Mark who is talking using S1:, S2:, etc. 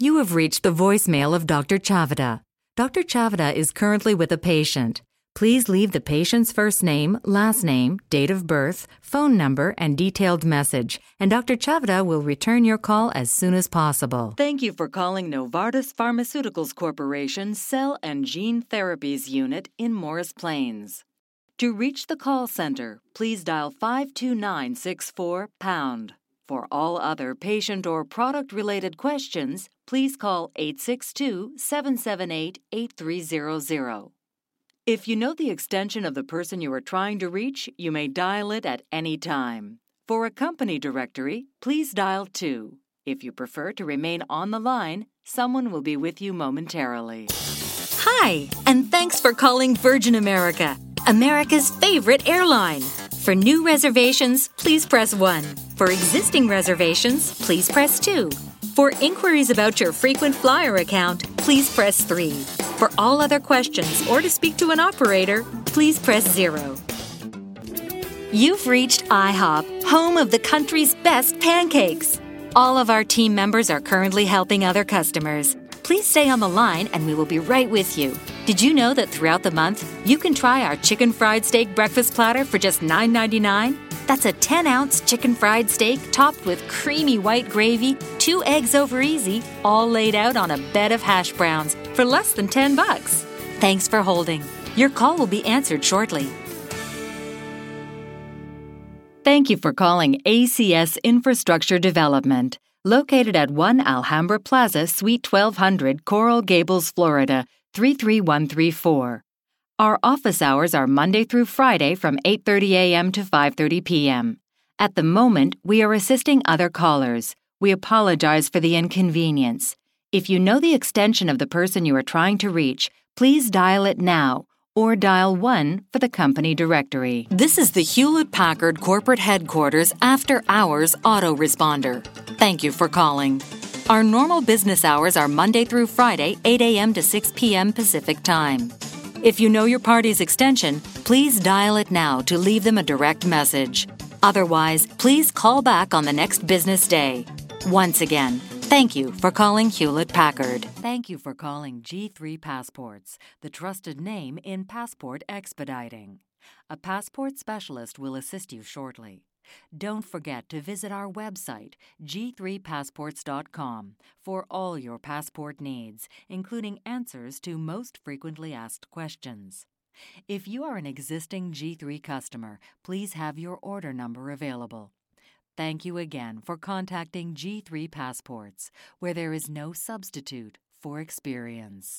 S1: You have reached the voicemail of Dr. Chavda. Dr. Chavda is currently with a patient. Please leave the patient's first name, last name, date of birth, phone number, and detailed message, and Dr. Chavda will return your call as soon as possible.
S2: Thank you for calling Novartis Pharmaceuticals Corporation Cell and Gene Therapies Unit in Morris Plains. To reach the call center, please dial 52964#. For all other patient or product-related questions, please call 862-778-8300. If you know the extension of the person you are trying to reach, you may dial it at any time. For a company directory, please dial 2. If you prefer to remain on the line, someone will be with you momentarily. Hi, and thanks for calling Virgin America, America's favorite airline. For new reservations, please press 1. For existing reservations, please press 2. For inquiries about your frequent flyer account, please press 3. For all other questions or to speak to an operator, please press 0. You've reached IHOP, home of the country's best pancakes. All of our team members are currently helping other customers. Please stay on the line and we will be right with you. Did you know that throughout the month, you can try our chicken fried steak breakfast platter for just $9.99? That's a 10-ounce chicken fried steak topped with creamy white gravy, 2 eggs over easy, all laid out on a bed of hash browns for less than $10. Thanks for holding. Your call will be answered shortly. Thank you for calling ACS Infrastructure Development, located at 1 Alhambra Plaza, Suite 1200, Coral Gables, Florida, 33134. Our office hours are Monday through Friday from 8:30 a.m. to 5:30 p.m. At the moment, we are assisting other callers. We apologize for the inconvenience. If you know the extension of the person you are trying to reach, please dial it now or dial 1 for the company directory. This is the Hewlett-Packard Corporate Headquarters After Hours Autoresponder. Thank you for calling. Our normal business hours are Monday through Friday, 8 a.m. to 6 p.m. Pacific Time. If you know your party's extension, please dial it now to leave them a direct message. Otherwise, please call back on the next business day. Once again, thank you for calling Hewlett-Packard. Thank you for calling G3 Passports, the trusted name in passport expediting. A passport specialist will assist you shortly. Don't forget to visit our website, g3passports.com, for all your passport needs, including answers to most frequently asked questions. If you are an existing G3 customer, please have your order number available. Thank you again for contacting G3 Passports, where there is no substitute for experience.